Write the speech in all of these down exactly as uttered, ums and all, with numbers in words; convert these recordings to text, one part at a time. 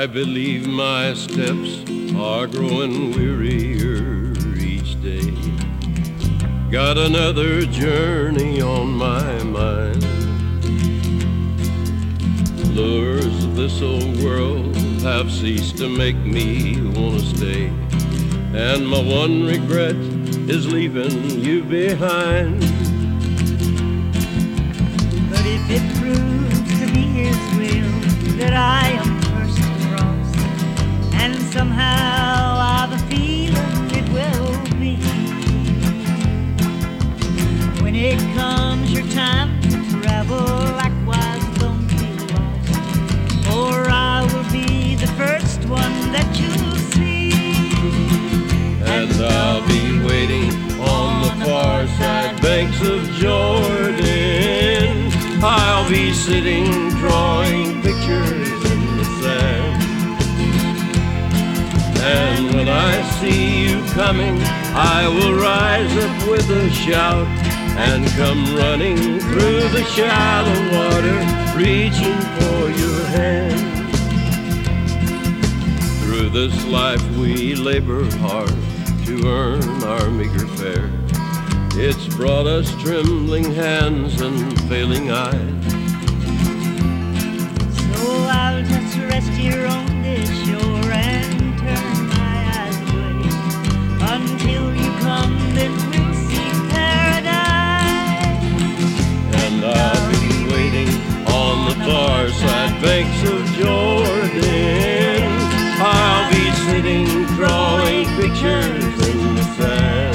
believe my steps are growing wearier each day. Got another journey on my mind. Lures of this old world have ceased to make me want to stay, and my one regret is leaving you behind. But if it proves to be His will that I am first cross, and somehow I've a feeling it will be, when it comes your time to travel, likewise don't be lost, for I will be the first one that you'll see. And I'll be waiting on the far side banks of Jordan. I'll be sitting drawing pictures in the sand. And when I see you coming, I will rise up with a shout and come running through the shallow water, reaching for your hand. Through this life we labor hard to earn our meager fare. It's brought us trembling hands and failing eyes. So I'll just rest here on this shore and turn my eyes away until you come, then we'll see paradise. And I'll be waiting on the far side banks of Jordan. I'll be sitting drawing pictures in the sand.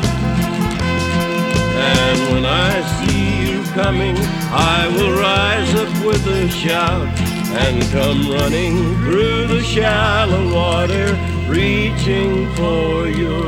And when I see you coming, I will rise up with a shout and come running through the shallow water, reaching for your